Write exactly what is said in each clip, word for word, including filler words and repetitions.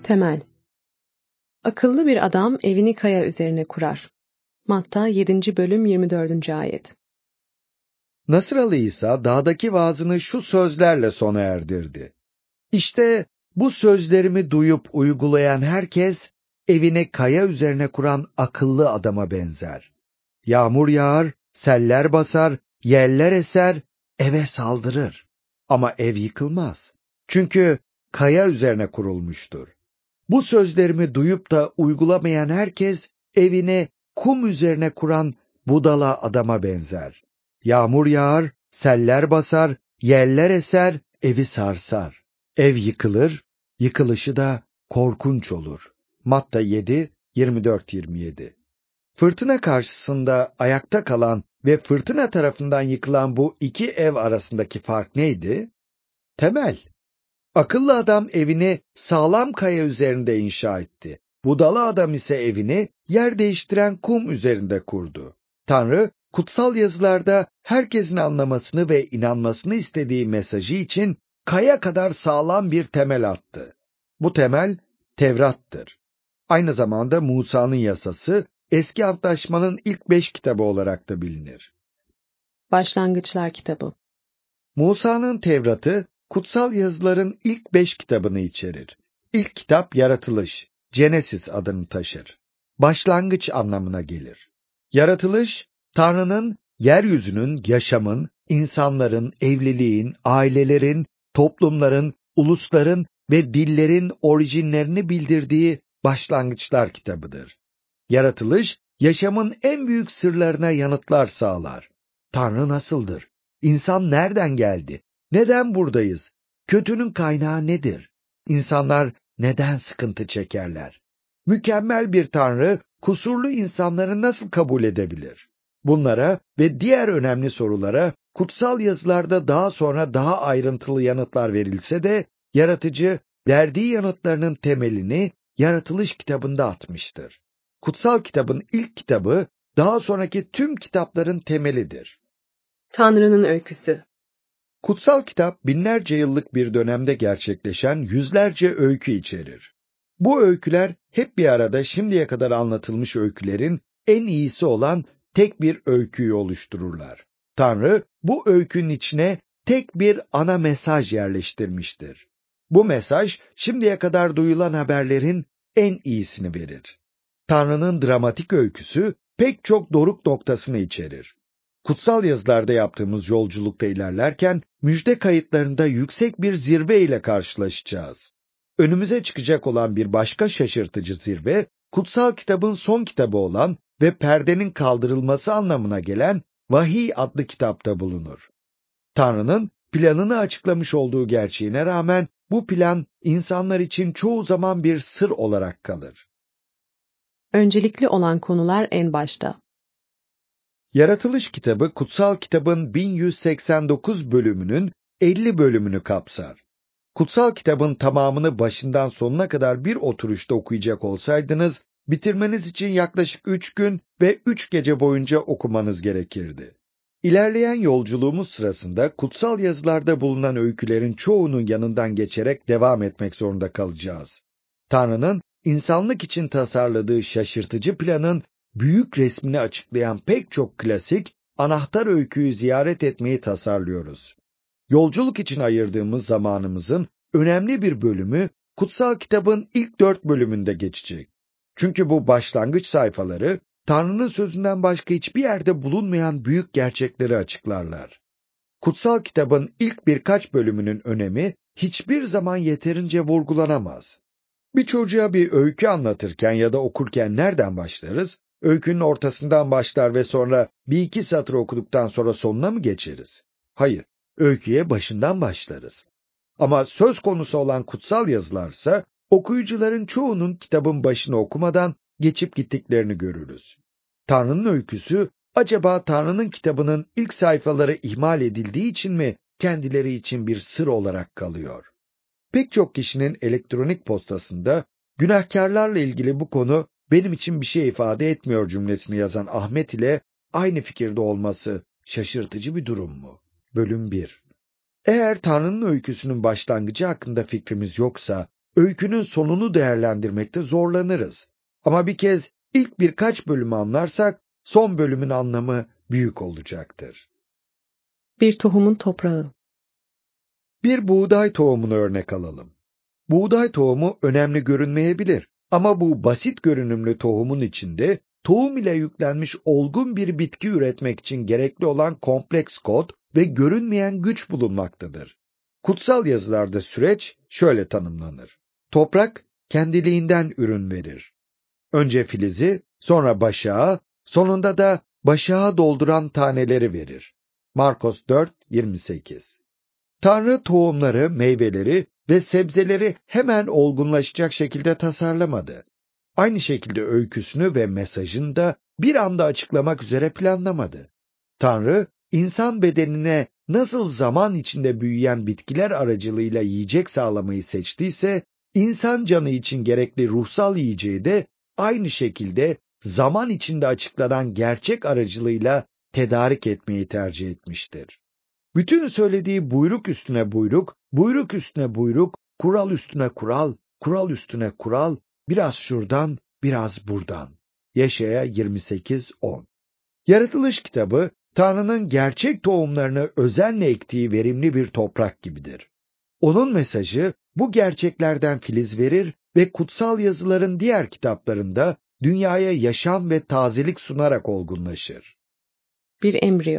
Temel. Akıllı bir adam evini kaya üzerine kurar. Matta yedinci bölüm yirmi dördüncü ayet. Nasıralı İsa dağdaki vaazını şu sözlerle sona erdirdi. İşte bu sözlerimi duyup uygulayan herkes evini kaya üzerine kuran akıllı adama benzer. Yağmur yağar, seller basar, yeller eser, eve saldırır. Ama ev yıkılmaz. Çünkü kaya üzerine kurulmuştur. Bu sözlerimi duyup da uygulamayan herkes evini kum üzerine kuran budala adama benzer. Yağmur yağar, seller basar, yeller eser, evi sarsar. Ev yıkılır, yıkılışı da korkunç olur. Matta yedi yirmi dört yirmi yedi. Fırtına karşısında ayakta kalan ve fırtına tarafından yıkılan bu iki ev arasındaki fark neydi? Temel. Akıllı adam evini sağlam kaya üzerinde inşa etti. Budala adam ise evini yer değiştiren kum üzerinde kurdu. Tanrı, kutsal yazılarda herkesin anlamasını ve inanmasını istediği mesajı için kaya kadar sağlam bir temel attı. Bu temel Tevrat'tır. Aynı zamanda Musa'nın yasası, Eski Antlaşmanın ilk beş kitabı olarak da bilinir. Başlangıçlar kitabı. Musa'nın Tevrat'ı, kutsal yazıların ilk beş kitabını içerir. İlk kitap Yaratılış, Genesis adını taşır. Başlangıç anlamına gelir. Yaratılış, Tanrı'nın yeryüzünün, yaşamın, insanların, evliliğin, ailelerin, toplumların, ulusların ve dillerin orijinlerini bildirdiği başlangıçlar kitabıdır. Yaratılış, yaşamın en büyük sırlarına yanıtlar sağlar. Tanrı nasıldır? İnsan nereden geldi? Neden buradayız? Kötünün kaynağı nedir? İnsanlar neden sıkıntı çekerler? Mükemmel bir Tanrı, kusurlu insanları nasıl kabul edebilir? Bunlara ve diğer önemli sorulara kutsal yazılarda daha sonra daha ayrıntılı yanıtlar verilse de, yaratıcı verdiği yanıtlarının temelini Yaratılış kitabında atmıştır. Kutsal kitabın ilk kitabı, daha sonraki tüm kitapların temelidir. Tanrı'nın öyküsü. Kutsal kitap, binlerce yıllık bir dönemde gerçekleşen yüzlerce öykü içerir. Bu öyküler hep bir arada şimdiye kadar anlatılmış öykülerin en iyisi olan tek bir öyküyü oluştururlar. Tanrı, bu öykünün içine tek bir ana mesaj yerleştirmiştir. Bu mesaj, şimdiye kadar duyulan haberlerin en iyisini verir. Tanrı'nın dramatik öyküsü pek çok doruk noktasını içerir. Kutsal yazılarda yaptığımız yolculukta ilerlerken, müjde kayıtlarında yüksek bir zirve ile karşılaşacağız. Önümüze çıkacak olan bir başka şaşırtıcı zirve, kutsal kitabın son kitabı olan ve perdenin kaldırılması anlamına gelen Vahiy adlı kitapta bulunur. Tanrı'nın planını açıklamış olduğu gerçeğine rağmen, bu plan insanlar için çoğu zaman bir sır olarak kalır. Öncelikli olan konular en başta. Yaratılış kitabı, kutsal kitabın bin yüz seksen dokuz bölümünün elli bölümünü kapsar. Kutsal kitabın tamamını başından sonuna kadar bir oturuşta okuyacak olsaydınız, bitirmeniz için yaklaşık üç gün ve üç gece boyunca okumanız gerekirdi. İlerleyen yolculuğumuz sırasında kutsal yazılarda bulunan öykülerin çoğunun yanından geçerek devam etmek zorunda kalacağız. Tanrı'nın insanlık için tasarladığı şaşırtıcı planın büyük resmini açıklayan pek çok klasik, anahtar öyküyü ziyaret etmeyi tasarlıyoruz. Yolculuk için ayırdığımız zamanımızın önemli bir bölümü kutsal kitabın ilk dört bölümünde geçecek. Çünkü bu başlangıç sayfaları, Tanrı'nın sözünden başka hiçbir yerde bulunmayan büyük gerçekleri açıklarlar. Kutsal kitabın ilk birkaç bölümünün önemi hiçbir zaman yeterince vurgulanamaz. Bir çocuğa bir öykü anlatırken ya da okurken nereden başlarız? Öykünün ortasından başlar ve sonra bir iki satır okuduktan sonra sonuna mı geçeriz? Hayır, öyküye başından başlarız. Ama söz konusu olan kutsal yazılarsa, okuyucuların çoğunun kitabın başını okumadan geçip gittiklerini görürüz. Tanrı'nın öyküsü, acaba Tanrı'nın kitabının ilk sayfaları ihmal edildiği için mi kendileri için bir sır olarak kalıyor? Pek çok kişinin elektronik postasında, günahkarlarla ilgili bu konu benim için bir şey ifade etmiyor cümlesini yazan Ahmet ile aynı fikirde olması şaşırtıcı bir durum mu? Bölüm bir. Eğer Tanrı'nın öyküsünün başlangıcı hakkında fikrimiz yoksa, öykünün sonunu değerlendirmekte zorlanırız. Ama bir kez ilk birkaç bölümü anlarsak, son bölümün anlamı büyük olacaktır. Bir tohumun toprağı. Bir buğday tohumunu örnek alalım. Buğday tohumu önemli görünmeyebilir ama bu basit görünümlü tohumun içinde tohum ile yüklenmiş olgun bir bitki üretmek için gerekli olan kompleks kod ve görünmeyen güç bulunmaktadır. Kutsal yazılarda süreç şöyle tanımlanır. Toprak kendiliğinden ürün verir. Önce filizi, sonra başağı, sonunda da başağı dolduran taneleri verir. Markos dört yirmi sekiz. Tanrı tohumları, meyveleri ve sebzeleri hemen olgunlaşacak şekilde tasarlamadı. Aynı şekilde öyküsünü ve mesajını da bir anda açıklamak üzere planlamadı. Tanrı, insan bedenine nasıl zaman içinde büyüyen bitkiler aracılığıyla yiyecek sağlamayı seçtiyse, insan canı için gerekli ruhsal yiyeceği de aynı şekilde zaman içinde açıklanan gerçek aracılığıyla tedarik etmeyi tercih etmiştir. Bütün söylediği buyruk üstüne buyruk, buyruk üstüne buyruk, kural üstüne kural, kural üstüne kural, biraz şuradan, biraz buradan. Yeşaya yirmi sekiz on. Yaratılış kitabı, Tanrı'nın gerçek tohumlarını özenle ektiği verimli bir toprak gibidir. Onun mesajı bu gerçeklerden filiz verir ve kutsal yazıların diğer kitaplarında dünyaya yaşam ve tazelik sunarak olgunlaşır. Bir embriyo.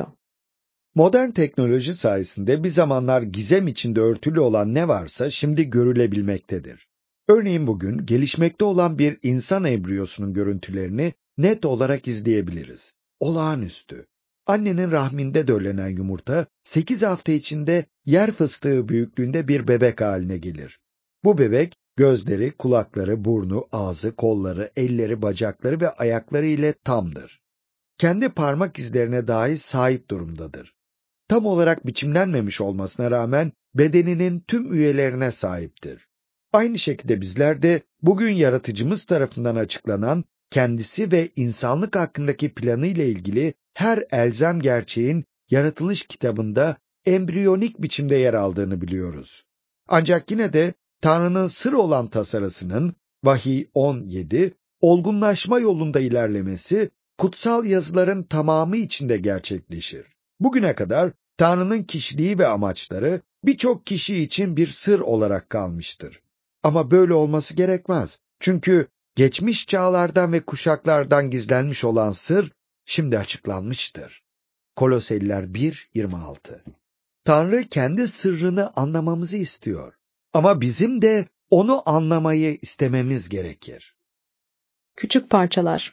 Modern teknoloji sayesinde bir zamanlar gizem içinde örtülü olan ne varsa şimdi görülebilmektedir. Örneğin bugün gelişmekte olan bir insan embriyosunun görüntülerini net olarak izleyebiliriz. Olağanüstü. Annenin rahminde döllenen yumurta sekiz hafta içinde yer fıstığı büyüklüğünde bir bebek haline gelir. Bu bebek gözleri, kulakları, burnu, ağzı, kolları, elleri, bacakları ve ayakları ile tamdır. Kendi parmak izlerine dahi sahip durumdadır. Tam olarak biçimlenmemiş olmasına rağmen bedeninin tüm üyelerine sahiptir. Aynı şekilde bizler de bugün yaratıcımız tarafından açıklanan kendisi ve insanlık hakkındaki planı ile ilgili her elzem gerçeğin yaratılış kitabında embriyonik biçimde yer aldığını biliyoruz. Ancak yine de Tanrı'nın sır olan tasarısının Vahiy on yedi olgunlaşma yolunda ilerlemesi kutsal yazıların tamamı içinde gerçekleşir. Bugüne kadar Tanrı'nın kişiliği ve amaçları birçok kişi için bir sır olarak kalmıştır. Ama böyle olması gerekmez. Çünkü geçmiş çağlardan ve kuşaklardan gizlenmiş olan sır şimdi açıklanmıştır. Koloseliler bir yirmi altı. Tanrı kendi sırrını anlamamızı istiyor. Ama bizim de onu anlamayı istememiz gerekir. Küçük parçalar.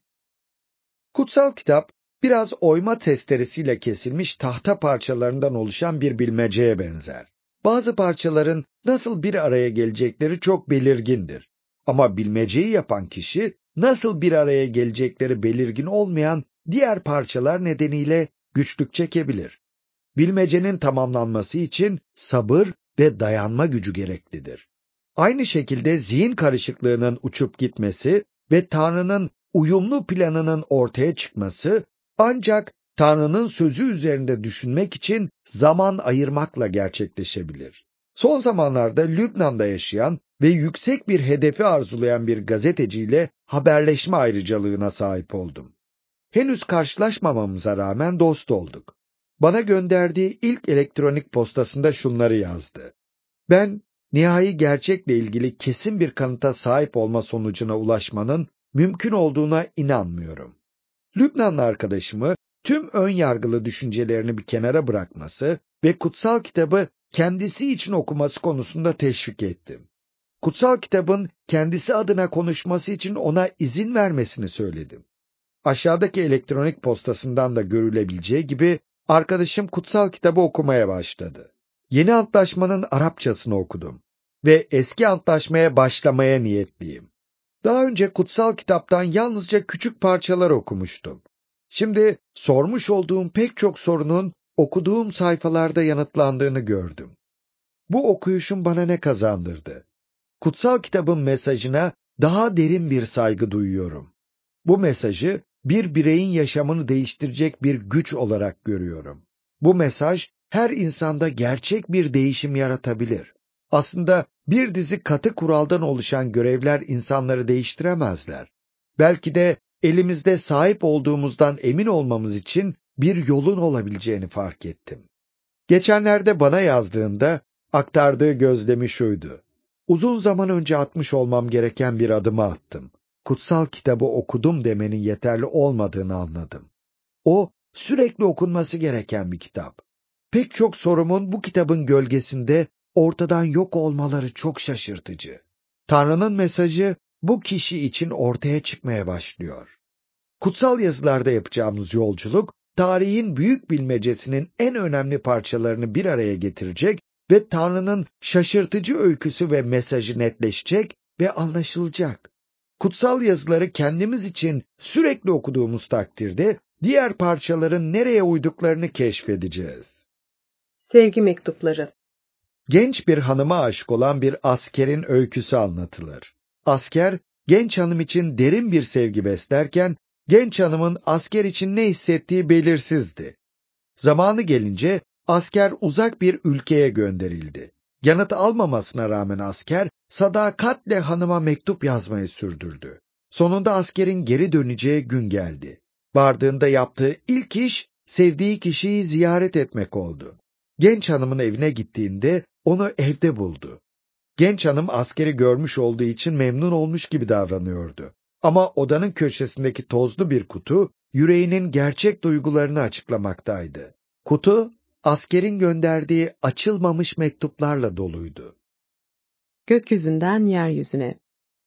Kutsal kitap, biraz oyma testeresiyle kesilmiş tahta parçalarından oluşan bir bilmeceye benzer. Bazı parçaların nasıl bir araya gelecekleri çok belirgindir. Ama bilmeceyi yapan kişi, nasıl bir araya gelecekleri belirgin olmayan diğer parçalar nedeniyle güçlük çekebilir. Bilmecenin tamamlanması için sabır ve dayanma gücü gereklidir. Aynı şekilde zihin karışıklığının uçup gitmesi ve Tanrı'nın uyumlu planının ortaya çıkması ancak Tanrı'nın sözü üzerinde düşünmek için zaman ayırmakla gerçekleşebilir. Son zamanlarda Lübnan'da yaşayan ve yüksek bir hedefi arzulayan bir gazeteciyle haberleşme ayrıcalığına sahip oldum. Henüz karşılaşmamamıza rağmen dost olduk. Bana gönderdiği ilk elektronik postasında şunları yazdı. Ben, nihai gerçekle ilgili kesin bir kanıta sahip olma sonucuna ulaşmanın mümkün olduğuna inanmıyorum. Lübnanlı arkadaşımı tüm ön yargılı düşüncelerini bir kenara bırakması ve kutsal kitabı kendisi için okuması konusunda teşvik ettim. Kutsal kitabın kendisi adına konuşması için ona izin vermesini söyledim. Aşağıdaki elektronik postasından da görülebileceği gibi arkadaşım kutsal kitabı okumaya başladı. Yeni antlaşmanın Arapçasını okudum ve eski antlaşmaya başlamaya niyetliyim. Daha önce kutsal kitaptan yalnızca küçük parçalar okumuştum. Şimdi sormuş olduğum pek çok sorunun okuduğum sayfalarda yanıtlandığını gördüm. Bu okuyuşum bana ne kazandırdı? Kutsal kitabın mesajına daha derin bir saygı duyuyorum. Bu mesajı bir bireyin yaşamını değiştirecek bir güç olarak görüyorum. Bu mesaj her insanda gerçek bir değişim yaratabilir. Aslında bir dizi katı kuraldan oluşan görevler insanları değiştiremezler. Belki de elimizde sahip olduğumuzdan emin olmamız için bir yolun olabileceğini fark ettim. Geçenlerde bana yazdığında aktardığı gözlemi şuydu: uzun zaman önce atmış olmam gereken bir adımı attım. Kutsal kitabı okudum demenin yeterli olmadığını anladım. O, sürekli okunması gereken bir kitap. Pek çok sorumun bu kitabın gölgesinde ortadan yok olmaları çok şaşırtıcı. Tanrı'nın mesajı bu kişi için ortaya çıkmaya başlıyor. Kutsal yazılarda yapacağımız yolculuk, tarihin büyük bilmecesinin en önemli parçalarını bir araya getirecek ve Tanrı'nın şaşırtıcı öyküsü ve mesajı netleşecek ve anlaşılacak. Kutsal yazıları kendimiz için sürekli okuduğumuz takdirde diğer parçaların nereye uyduklarını keşfedeceğiz. Sevgi mektupları. Genç bir hanıma aşık olan bir askerin öyküsü anlatılır. Asker, genç hanım için derin bir sevgi beslerken, genç hanımın asker için ne hissettiği belirsizdi. Zamanı gelince asker uzak bir ülkeye gönderildi. Yanıt almamasına rağmen asker, sadakatle hanıma mektup yazmayı sürdürdü. Sonunda askerin geri döneceği gün geldi. Vardığında yaptığı ilk iş, sevdiği kişiyi ziyaret etmek oldu. Genç hanımın evine gittiğinde onu evde buldu. Genç hanım askeri görmüş olduğu için memnun olmuş gibi davranıyordu. Ama odanın köşesindeki tozlu bir kutu, yüreğinin gerçek duygularını açıklamaktaydı. Kutu, askerin gönderdiği açılmamış mektuplarla doluydu. Gökyüzünden yeryüzüne.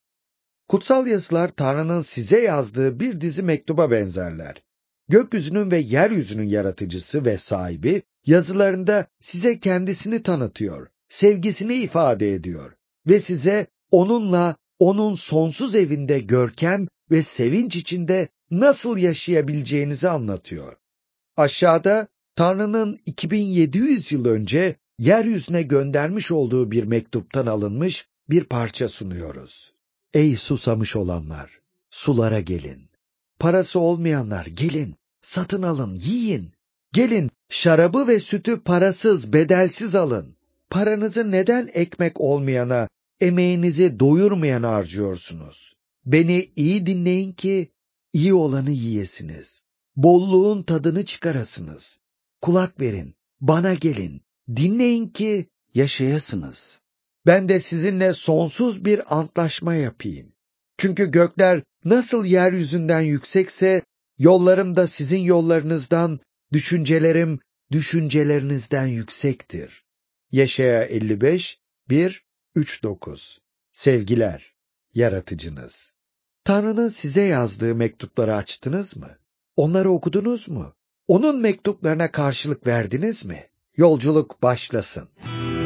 Kutsal yazılar Tanrı'nın size yazdığı bir dizi mektuba benzerler. Gökyüzünün ve yeryüzünün yaratıcısı ve sahibi, yazılarında size kendisini tanıtıyor, sevgisini ifade ediyor ve size onunla, onun sonsuz evinde görkem ve sevinç içinde nasıl yaşayabileceğinizi anlatıyor. Aşağıda Tanrı'nın iki bin yedi yüz yıl önce yeryüzüne göndermiş olduğu bir mektuptan alınmış bir parça sunuyoruz. Ey susamış olanlar, sulara gelin. Parası olmayanlar gelin, satın alın, yiyin. Gelin, şarabı ve sütü parasız, bedelsiz alın. Paranızı neden ekmek olmayana, emeğinizi doyurmayana harcıyorsunuz? Beni iyi dinleyin ki iyi olanı yiyesiniz. Bolluğun tadını çıkarasınız. Kulak verin, bana gelin, dinleyin ki yaşayasınız. Ben de sizinle sonsuz bir antlaşma yapayım. Çünkü gökler nasıl yeryüzünden yüksekse, yollarım da sizin yollarınızdan, düşüncelerim düşüncelerinizden yüksektir. Yeşaya elli beş, bir, üç dokuz. Sevgiler, yaratıcınız. Tanrı'nın size yazdığı mektupları açtınız mı? Onları okudunuz mu? Onun mektuplarına karşılık verdiniz mi? Yolculuk başlasın.